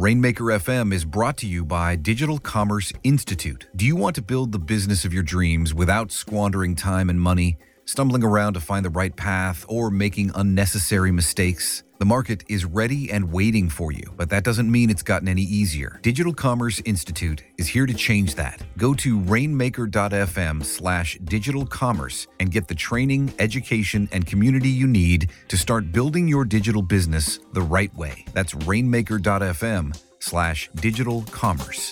Rainmaker FM is brought to you by Digital Commerce Institute. Do you want to build the business of your dreams without squandering time and money, stumbling around to find the right path, or making unnecessary mistakes? The market is ready and waiting for you, but that doesn't mean it's gotten any easier. Digital Commerce Institute is here to change that. Go to rainmaker.fm/digitalcommerce and get the training, education, and community you need to start building your digital business the right way. That's rainmaker.fm/digitalcommerce.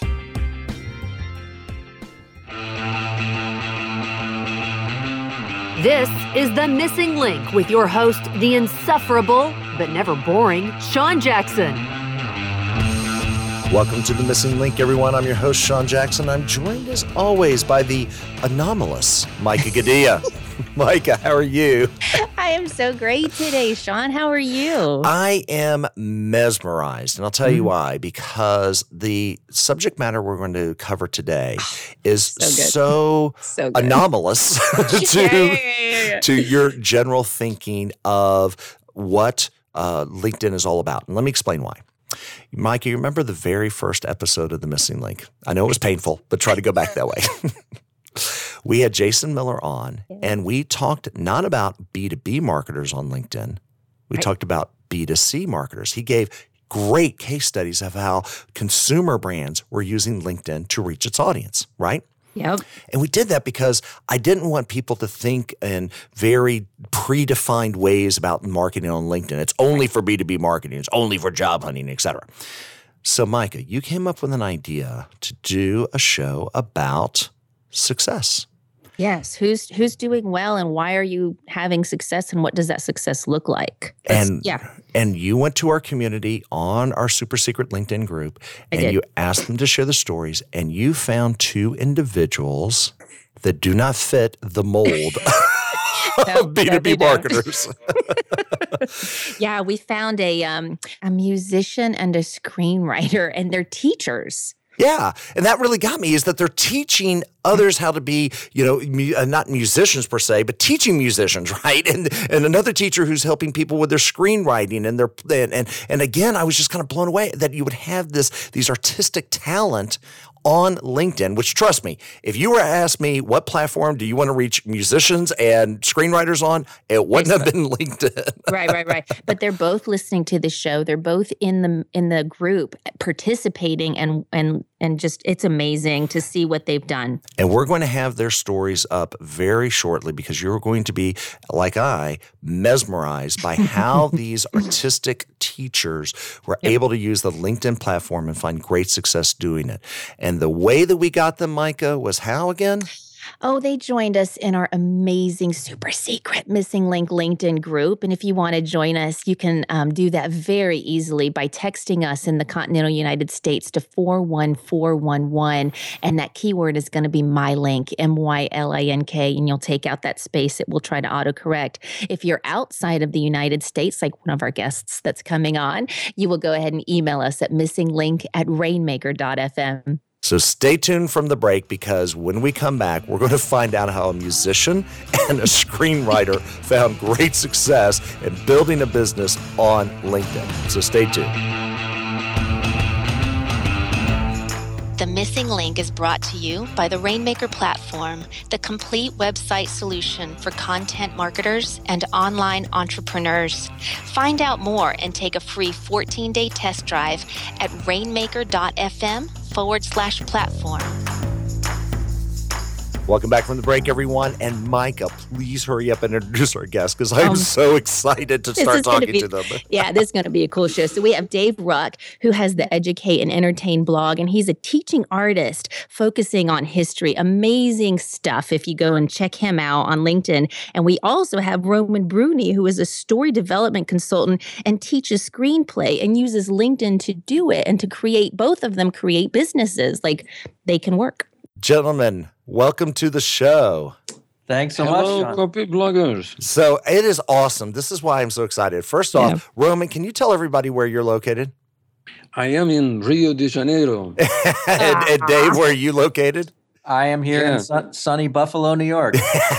This is The Missing Link with your host, the insufferable, but never boring, Sean Jackson. Welcome to The Missing Link, everyone. I'm your host, Sean Jackson. I'm joined, as always, by the anomalous Micah Gadea. Micah, how are you? I am so great today, Sean. How are you? I am mesmerized, and I'll tell you why. Because the subject matter we're going to cover today is so anomalous to your general thinking of what LinkedIn is all about. And let me explain why. Mike, you remember the very first episode of The Missing Link? I know it was painful, but try to go back that way. We had Jason Miller on, and we talked not about B2B marketers on LinkedIn. We talked about B2C marketers. He gave great case studies of how consumer brands were using LinkedIn to reach its audience, right? Yep. And we did that because I didn't want people to think in very predefined ways about marketing on LinkedIn. It's only for B2B marketing. It's only for job hunting, et cetera. So, Micah, you came up with an idea to do a show about success. Yes. Who's doing well, and why are you having success, and what does that success look like? And you went to our community on our super secret LinkedIn group, and you asked them to share the stories, and you found two individuals that do not fit the mold of B2B marketers. Yeah, we found a musician and a screenwriter, and they're teachers. Yeah. And that really got me, is that they're teaching others how to be, not musicians per se, but teaching musicians, right? And another teacher who's helping people with their screenwriting and again, I was just kind of blown away that you would have these artistic talent on LinkedIn, which, trust me, if you were to ask me what platform do you want to reach musicians and screenwriters on, it wouldn't have been LinkedIn. Right. But they're both listening to the show. They're both in the group participating, and just, it's amazing to see what they've done. And we're going to have their stories up very shortly, because you're going to be, like I, mesmerized by how these artistic teachers were able to use the LinkedIn platform and find great success doing it. And the way that we got them, Micah, was how again? Oh, they joined us in our amazing, super secret Missing Link LinkedIn group. And if you want to join us, you can do that very easily by texting us in the continental United States to 41411. And that keyword is going to be MyLink, MYLINK, and you'll take out that space. It will try to autocorrect. If you're outside of the United States, like one of our guests that's coming on, you will go ahead and email us at missinglink@rainmaker.fm. So stay tuned from the break, because when we come back, we're going to find out how a musician and a screenwriter found great success in building a business on LinkedIn. So stay tuned. The Missing Link is brought to you by the Rainmaker platform, the complete website solution for content marketers and online entrepreneurs. Find out more and take a free 14-day test drive at rainmaker.fm/platform. Welcome back from the break, everyone. And Micah, please hurry up and introduce our guests, because I'm so excited to start talking to them. Yeah, this is going to be a cool show. So we have Dave Ruck, who has the Educate and Entertain blog, and he's a teaching artist focusing on history. Amazing stuff if you go and check him out on LinkedIn. And we also have Roman Bruni, who is a story development consultant and teaches screenplay and uses LinkedIn to do it and to create, both of them create businesses. Like, they can work. Gentlemen, welcome to the show. Thanks so much, Sean. Copy bloggers. So it is awesome. This is why I'm so excited. First off, Roman, can you tell everybody where you're located? I am in Rio de Janeiro. And Dave, where are you located? I am here in sunny Buffalo, New York.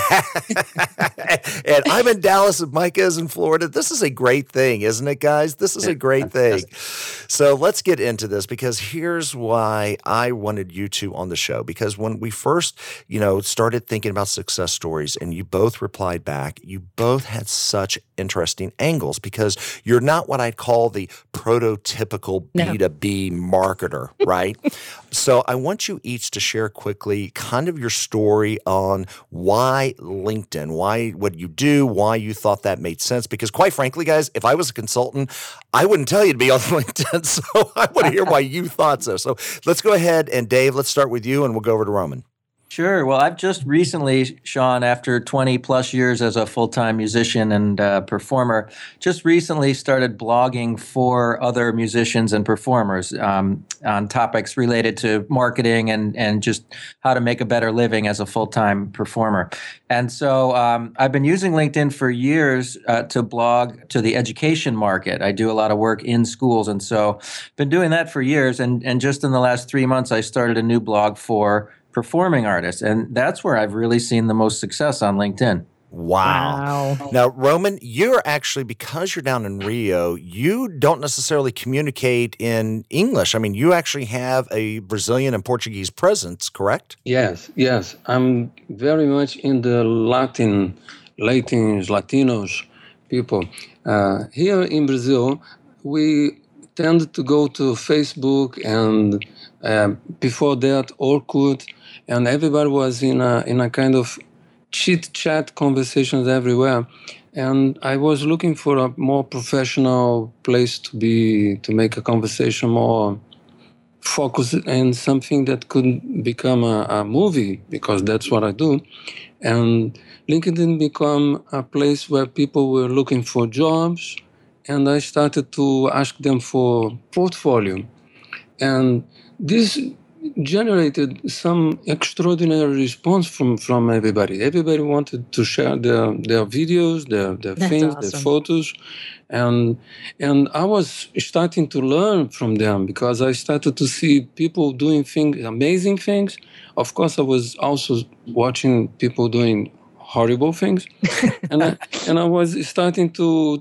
And I'm in Dallas, and Micah is in Florida. This is a great thing, isn't it, guys? This is a great thing. So let's get into this, because here's why I wanted you two on the show. Because when we first, started thinking about success stories, and you both replied back, you both had such interesting angles, because you're not what I'd call the prototypical B2B marketer, right? So I want you each to share quickly kind of your story on why LinkedIn, what you do, why you thought that made sense. Because quite frankly, guys, if I was a consultant, I wouldn't tell you to be on LinkedIn. So I want to hear why you thought so. So let's go ahead, and Dave, let's start with you, and we'll go over to Roman. Sure. Well, I've just recently, Sean, after 20 plus years as a full-time musician and performer, just recently started blogging for other musicians and performers on topics related to marketing and just how to make a better living as a full-time performer. And so I've been using LinkedIn for years to blog to the education market. I do a lot of work in schools. And so been doing that for years. And just in the last 3 months, I started a new blog for performing artists. And that's where I've really seen the most success on LinkedIn. Wow. Now, Roman, you're actually, because you're down in Rio, you don't necessarily communicate in English. I mean, you actually have a Brazilian and Portuguese presence, correct? Yes. I'm very much in the Latinos people. Here in Brazil, we tend to go to Facebook, and before that, Orkut, and everybody was in a kind of chit-chat conversations everywhere. And I was looking for a more professional place to make a conversation more focused and something that could become a movie, because that's what I do. And LinkedIn became a place where people were looking for jobs, and I started to ask them for portfolio. And this generated some extraordinary response from everybody. Everybody wanted to share their videos, their things, awesome. Their photos. And I was starting to learn from them, because I started to see people doing amazing things. Of course, I was also watching people doing horrible things, and I was starting to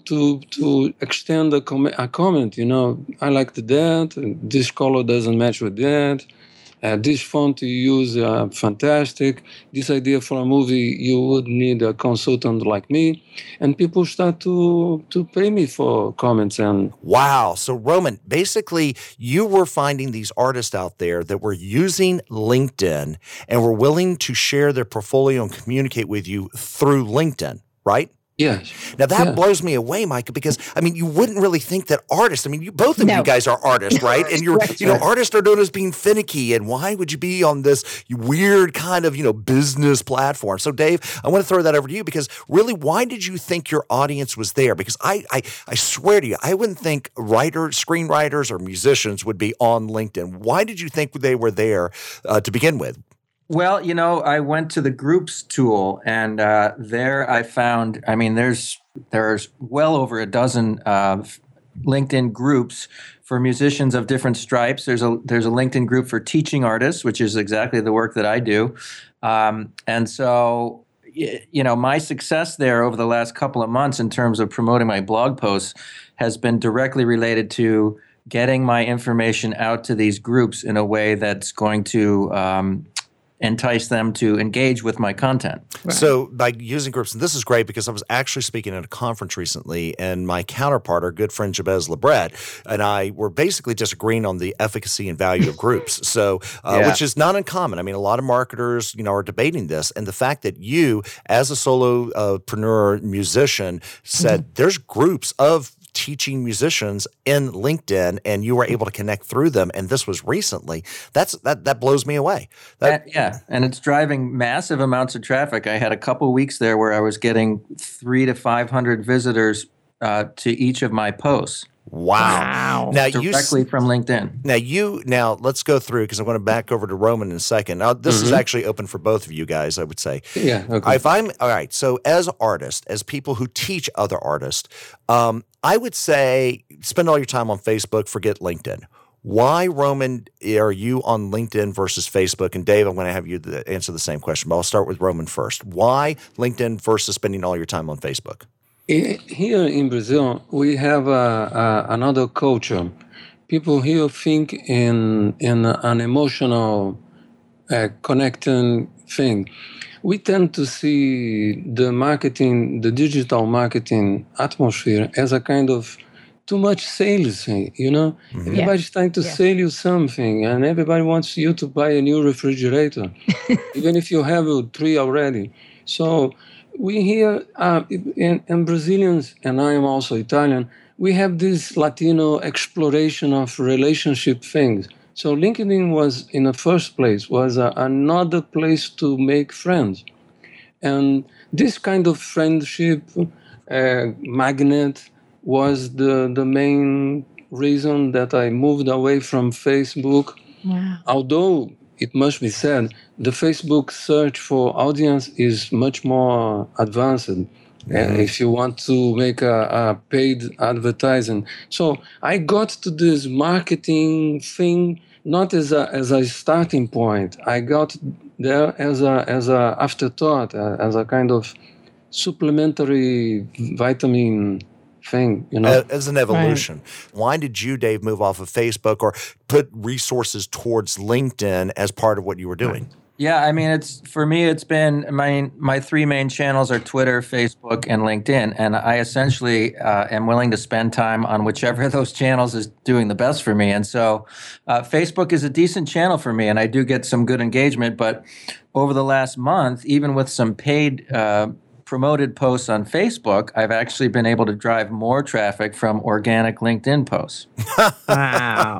extend a comment. I like that. This color doesn't match with that. This font you use, fantastic. This idea for a movie, you would need a consultant like me. And people start to pay me for comments. And wow. So, Roman, basically, you were finding these artists out there that were using LinkedIn and were willing to share their portfolio and communicate with you through LinkedIn, right? Yes. Now that blows me away, Micah, because you wouldn't really think that artists. Both of you guys are artists, right? And artists are known as being finicky. And why would you be on this weird kind of business platform? So, Dave, I want to throw that over to you, because really, why did you think your audience was there? Because I swear to you, I wouldn't think screenwriters, or musicians would be on LinkedIn. Why did you think they were there to begin with? Well, I went to the groups tool, and there I found, there's well over a dozen LinkedIn groups for musicians of different stripes. There's a LinkedIn group for teaching artists, which is exactly the work that I do. And so, my success there over the last couple of months in terms of promoting my blog posts has been directly related to getting my information out to these groups in a way that's going to entice them to engage with my content. Right. So by using groups, and this is great, because I was actually speaking at a conference recently, and my counterpart, our good friend Jabez Lebret, and I were basically disagreeing on the efficacy and value of groups. So, which is not uncommon. A lot of marketers, are debating this, and the fact that you, as a solopreneur musician, said there's groups of teaching musicians in LinkedIn, and you were able to connect through them, and this was recently. That blows me away. And it's driving massive amounts of traffic. I had a couple weeks there where I was getting 300 to 500 visitors to each of my posts. Wow. Now directly from LinkedIn. Now let's go through, because I'm going to back over to Roman in a second. Now, this is actually open for both of you guys, I would say. Yeah. Okay. All right. So as artists, as people who teach other artists, I would say spend all your time on Facebook, forget LinkedIn. Why, Roman, are you on LinkedIn versus Facebook? And Dave, I'm going to have you answer the same question, but I'll start with Roman first. Why LinkedIn versus spending all your time on Facebook? Here in Brazil, we have another culture. People here think in an emotional connecting thing. We tend to see the marketing, the digital marketing atmosphere as a kind of too much sales thing, Mm-hmm. Everybody's trying to sell you something, and everybody wants you to buy a new refrigerator, even if you have 3 already. So we here, and Brazilians, and I am also Italian, we have this Latino exploration of relationship things. So LinkedIn was, in the first place, was another place to make friends. And this kind of friendship magnet was the main reason that I moved away from Facebook. Wow. Although, it must be said, the Facebook search for audience is much more advanced. Mm-hmm. If you want to make a paid advertising. So I got to this marketing thing not as a starting point. I got there as a afterthought, as a kind of supplementary vitamin thing, As an evolution. Right. Why did you, Dave, move off of Facebook or put resources towards LinkedIn as part of what you were doing? Yeah, I mean, it's been my 3 main channels are Twitter, Facebook, and LinkedIn, and I essentially am willing to spend time on whichever of those channels is doing the best for me. And so Facebook is a decent channel for me, and I do get some good engagement, but over the last month, even with some paid promoted posts on Facebook, I've actually been able to drive more traffic from organic LinkedIn posts. Wow.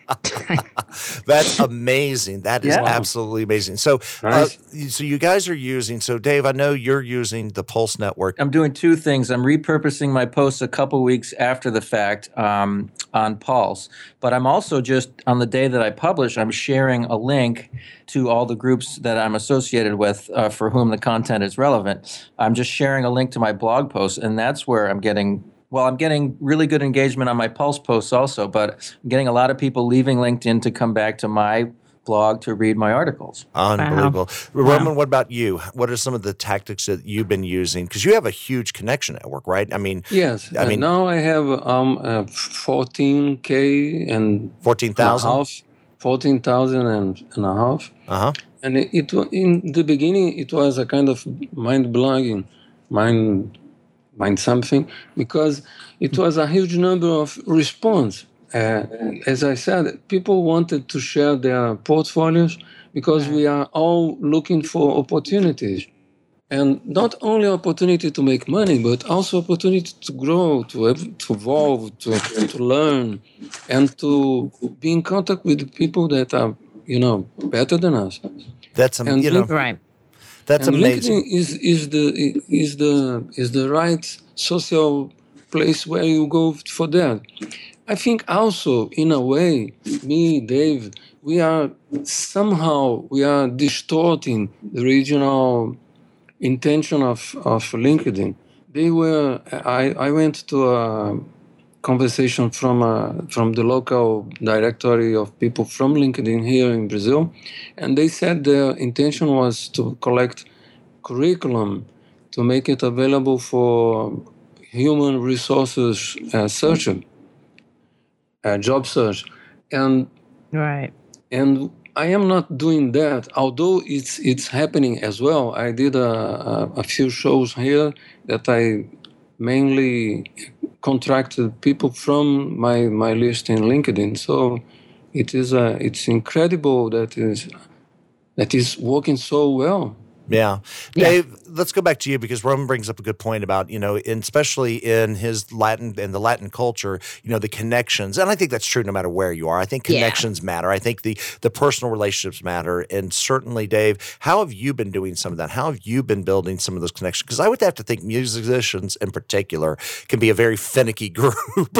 That's amazing. That is absolutely amazing. So, nice. So you guys are using, so Dave, I know you're using the Pulse Network. I'm doing 2 things. I'm repurposing my posts a couple weeks after the fact on Pulse, but I'm also just, on the day that I publish, I'm sharing a link to all the groups that I'm associated with for whom the content is relevant. I'm just sharing a link to my blog post, and that's where I'm getting really good engagement on my Pulse posts also, but I'm getting a lot of people leaving LinkedIn to come back to my blog to read my articles. Unbelievable. Wow. Roman, what about you? What are some of the tactics that you've been using? Because you have a huge connection network, right? I mean, yes. I mean, now I have 14K and 14,000. 14,000 and a half. Uh-huh. And it in the beginning, it was a kind of mind something, because it was a huge number of response. As I said, people wanted to share their portfolios because we are all looking for opportunities. And not only opportunity to make money, but also opportunity to grow, to evolve, to learn, and to be in contact with people that are, better than us. That's right. That's and amazing. LinkedIn is the right social place where you go for that. I think also, in a way, me, Dave, we are distorting the regional intention of LinkedIn. I went to a conversation from the local directory of people from LinkedIn here in Brazil, and they said their intention was to collect curriculum to make it available for human resources searching, job search, and I am not doing that, although it's happening as well. I did a few shows here that I mainly contracted people from my list in LinkedIn. So it's incredible that is working so well. Yeah. Dave, let's go back to you, because Roman brings up a good point about, especially in the Latin culture, the connections. And I think that's true no matter where you are. I think connections matter. I think the personal relationships matter. And certainly, Dave, how have you been doing some of that? How have you been building some of those connections? Because I would have to think musicians in particular can be a very finicky group.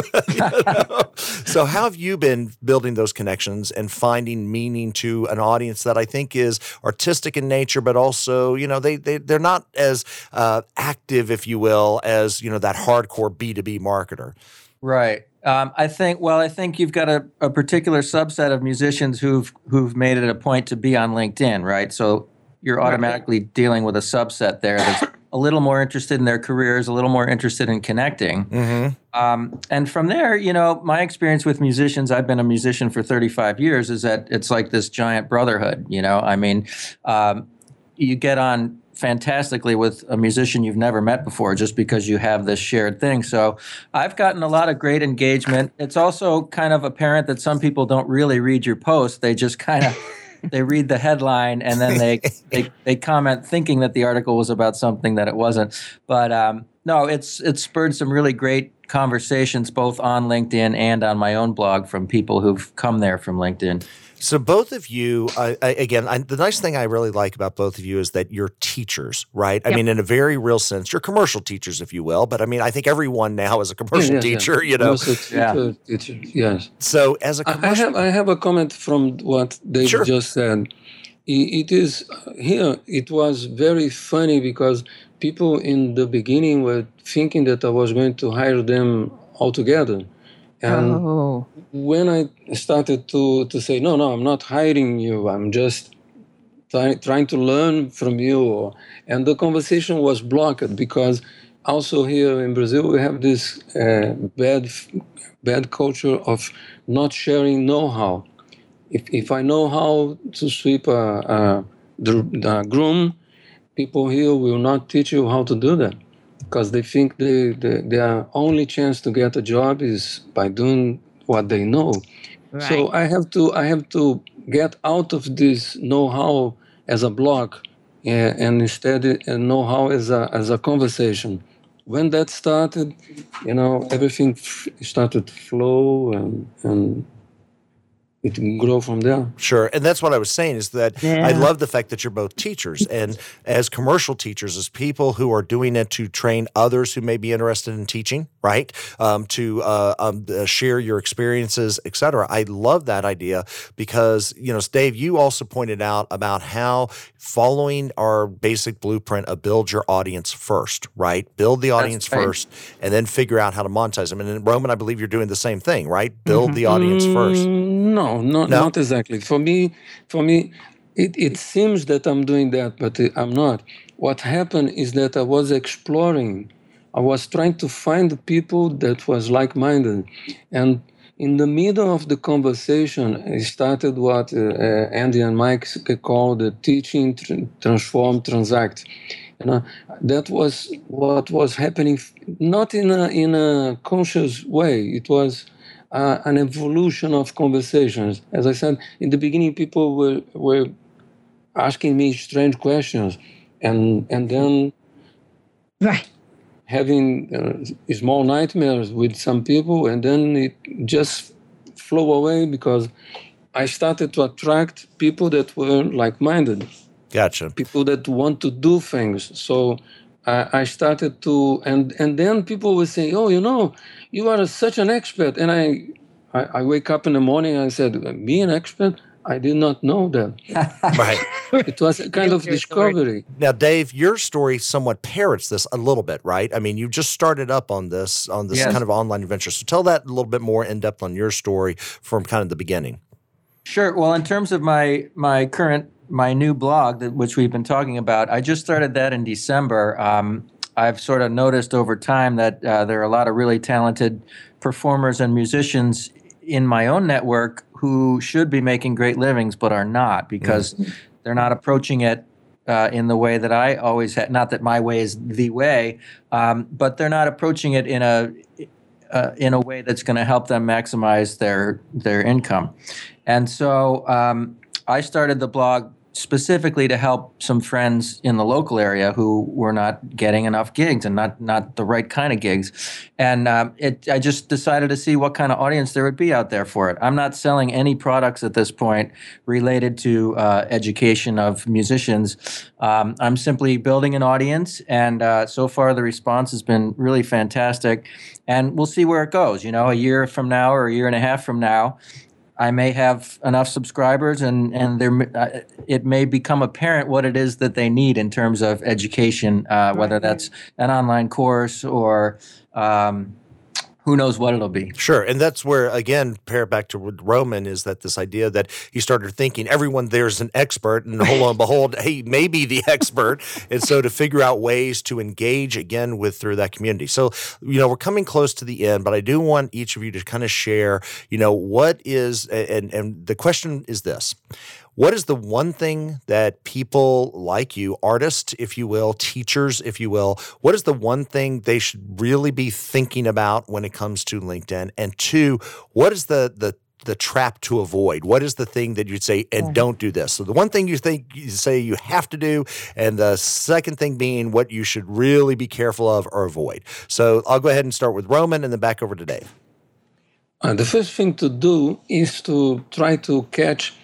So how have you been building those connections and finding meaning to an audience that I think is artistic in nature, but also they're not as active, if you will, as that hardcore B2B marketer. Right. I think you've got a particular subset of musicians who've made it a point to be on LinkedIn, right? So you're automatically dealing with a subset there that's a little more interested in their careers, a little more interested in connecting. Mm-hmm. And from there, my experience with musicians, I've been a musician for 35 years, is that it's like this giant brotherhood, I mean, you get on fantastically with a musician you've never met before just because you have this shared thing. So I've gotten a lot of great engagement. It's also kind of apparent that some people don't really read your post. They just kind of they read the headline and then they comment thinking that the article was about something that it wasn't. But no, it's spurred some really great conversations both on LinkedIn and on my own blog from people who've come there from LinkedIn. So both of you, the nice thing I really like about both of you is that you're teachers, right? Yep. I mean, in a very real sense, you're commercial teachers, if you will. But I mean, I think everyone now is a commercial teacher, Teacher, yes. So as a commercial... I have a comment from what Dave just said. It is here. It was very funny because people in the beginning were thinking that I was going to hire them altogether. And when I started to say, no, I'm not hiring you, I'm just trying to learn from you. And the conversation was blocked because also here in Brazil, we have this bad culture of not sharing know-how. If I know how to sweep the groom, people here will not teach you how to do that. Because they think their only chance to get a job is by doing what they know. Right. So I have to get out of this know-how as a block and instead know-how as a conversation. When that started, everything started to flow and it can grow from there. Sure. And that's what I was saying is that I love the fact that you're both teachers. And as commercial teachers, as people who are doing it to train others who may be interested in teaching, right? To share your experiences, et cetera. I love that idea because, Dave, you also pointed out about how following our basic blueprint of build your audience first, right? Build the audience first and then figure out how to monetize them. And in Roman, I believe you're doing the same thing, right? Build the audience first. No, not exactly. For me, it seems that I'm doing that, but I'm not. What happened is that I was exploring. I was trying to find people that was like-minded. And in the middle of the conversation, I started what Andy and Mike call the teaching, transform, transact. That was what was happening, not in a conscious way. It was an evolution of conversations. As I said, in the beginning, people were asking me strange questions, and then having small nightmares with some people, and then it just flew away because I started to attract people that were like-minded. Gotcha. People that want to do things. So I started to, and then people were saying, "Oh, you are such an expert." And I wake up in the morning and I said, "Me an expert? I did not know that." Right. It was a kind of discovery. Now, Dave, your story somewhat parrots this a little bit, right? I mean, you just started up on this kind of online adventure. So tell that a little bit more in depth on your story from kind of the beginning. Sure. Well, in terms of my new blog, which we've been talking about, I just started that in December. I've sort of noticed over time that there are a lot of really talented performers and musicians in my own network who should be making great livings but are not because they're not approaching it in the way that I always had. Not that my way is the way, but they're not approaching it in a way that's going to help them maximize their income. And so I started the blog specifically to help some friends in the local area who were not getting enough gigs and not the right kind of gigs. And I just decided to see what kind of audience there would be out there for it. I'm not selling any products at this point related to education of musicians. I'm simply building an audience, and so far the response has been really fantastic. And we'll see where it goes. A year from now or a year and a half from now, I may have enough subscribers, and it may become apparent what it is that they need in terms of education, whether that's an online course or who knows what it'll be. Sure. And that's where, again, pair back to Roman, is that this idea that he started thinking everyone there's an expert, and lo and behold, he may be the expert. And so to figure out ways to engage again through that community. So, we're coming close to the end, but I do want each of you to kind of share, what is, and the question is this. What is the one thing that people like you, artists, if you will, teachers, if you will, what is the one thing they should really be thinking about when it comes to LinkedIn? And two, what is the trap to avoid? What is the thing that you'd say, and don't do this? So the one thing you say you have to do, and the second thing being what you should really be careful of or avoid. So I'll go ahead and start with Roman and then back over to Dave. The first thing to do is to try to catch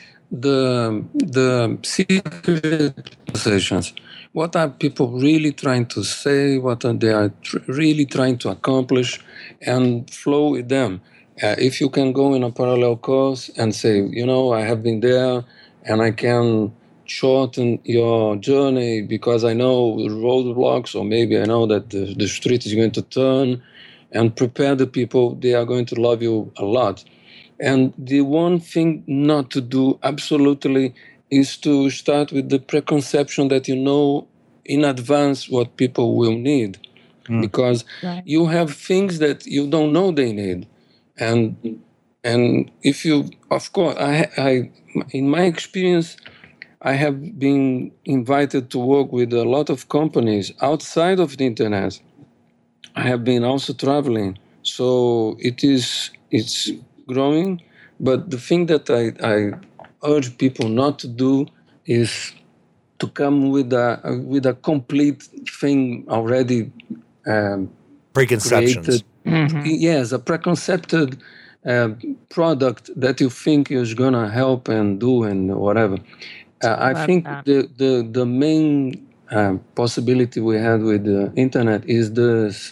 the secret conversations. What are people really trying to say? What are they really trying to accomplish? And flow with them. If you can go in a parallel course and say, I have been there and I can shorten your journey because I know roadblocks, or maybe I know that the street is going to turn, and prepare the people, they are going to love you a lot. And the one thing not to do absolutely is to start with the preconception that in advance what people will need. Because you have things that you don't know they need. And if you, of course, I in my experience, I have been invited to work with a lot of companies outside of the internet. I have been also traveling. So it's growing, but the thing that I urge people not to do is to come with a complete thing already preconceptions. Created. Yes, a preconceived product that you think is gonna help and do and whatever. I think the main possibility we had with the internet is this.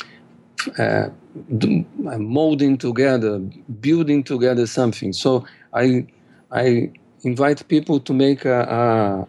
Molding together, building together something. So I invite people to make a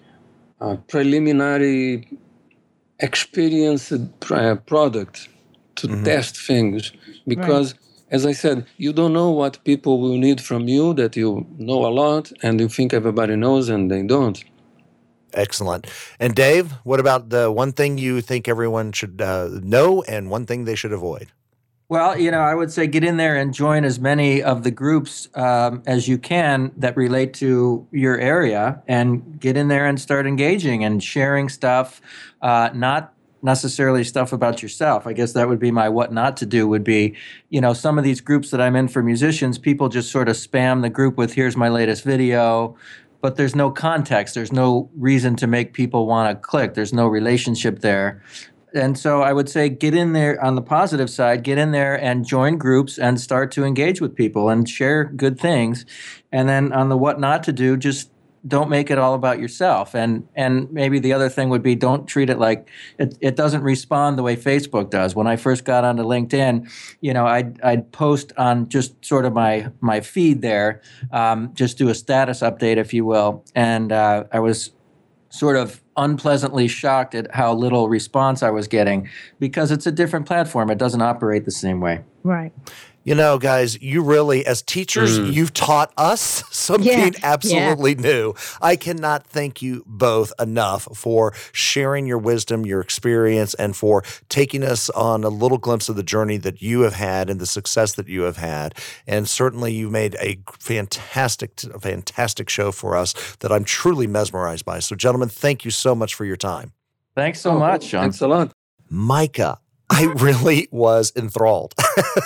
preliminary experience product to test things, because as I said, you don't know what people will need from you that you know a lot and you think everybody knows and they don't. Excellent. And Dave, what about the one thing you think everyone should know and one thing they should avoid? Well, I would say get in there and join as many of the groups as you can that relate to your area, and get in there and start engaging and sharing stuff, not necessarily stuff about yourself. I guess that would be my what not to do would be, some of these groups that I'm in for musicians, people just sort of spam the group with, here's my latest video, but there's no context. There's no reason to make people want to click. There's no relationship there. And so I would say get in there on the positive side, get in there and join groups and start to engage with people and share good things. And then on the what not to do, just don't make it all about yourself. And maybe the other thing would be don't treat it like it doesn't respond the way Facebook does. When I first got onto LinkedIn, I'd post on just sort of my feed there, just do a status update, if you will. And I was sort of unpleasantly shocked at how little response I was getting, because it's a different platform. It doesn't operate the same way. Right. Guys, you really, as teachers, you've taught us something absolutely new. I cannot thank you both enough for sharing your wisdom, your experience, and for taking us on a little glimpse of the journey that you have had and the success that you have had. And certainly you made a fantastic show for us that I'm truly mesmerized by. So, gentlemen, thank you so much for your time. Thanks so much, Sean. Thanks a lot. Micah, I really was enthralled.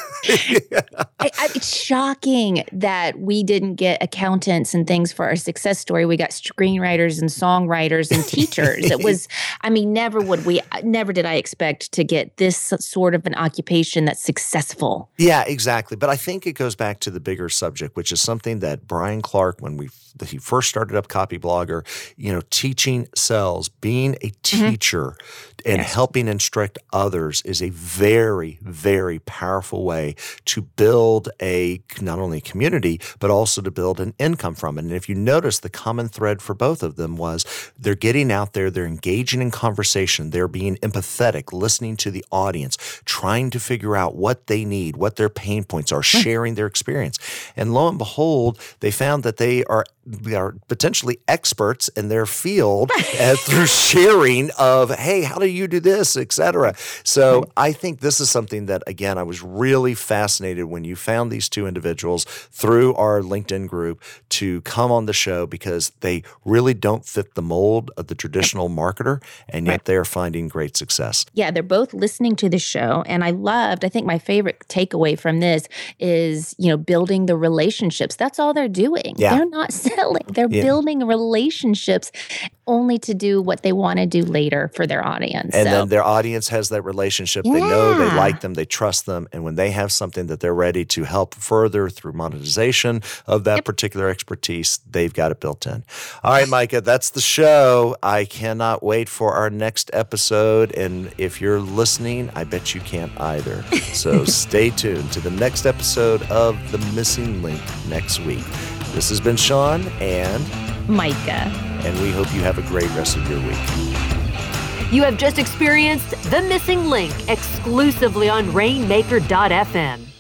It's shocking that we didn't get accountants and things for our success story. We got screenwriters and songwriters and teachers. It was, never did I expect to get this sort of an occupation that's successful. Yeah, exactly. But I think it goes back to the bigger subject, which is something that Brian Clark, when he first started up Copyblogger, teaching sells. Being a teacher and helping instruct others is a very, very powerful powerful way to build not only community, but also to build an income from it. And if you notice, the common thread for both of them was they're getting out there, they're engaging in conversation, they're being empathetic, listening to the audience, trying to figure out what they need, what their pain points are, sharing their experience. And lo and behold, they found that they are potentially experts in their field through sharing of, hey, how do you do this, et cetera. So I think this is something that, again, I was really fascinated when you found these two individuals through our LinkedIn group to come on the show, because they really don't fit the mold of the traditional marketer, and yet they're finding great success. Yeah, they're both listening to the show. And I think my favorite takeaway from this is, building the relationships. That's all they're doing. Yeah. They're not selling. They're building relationships only to do what they want to do later for their audience. And then their audience has that relationship. They know they like them, they trust them. And when they have something that they're ready to help further through monetization of that particular expertise, they've got it built in. All right, Micah, that's the show. I cannot wait for our next episode. And if you're listening, I bet you can't either. So stay tuned to the next episode of The Missing Link next week. This has been Sean and Micah. And we hope you have a great rest of your week. You have just experienced The Missing Link exclusively on Rainmaker.fm.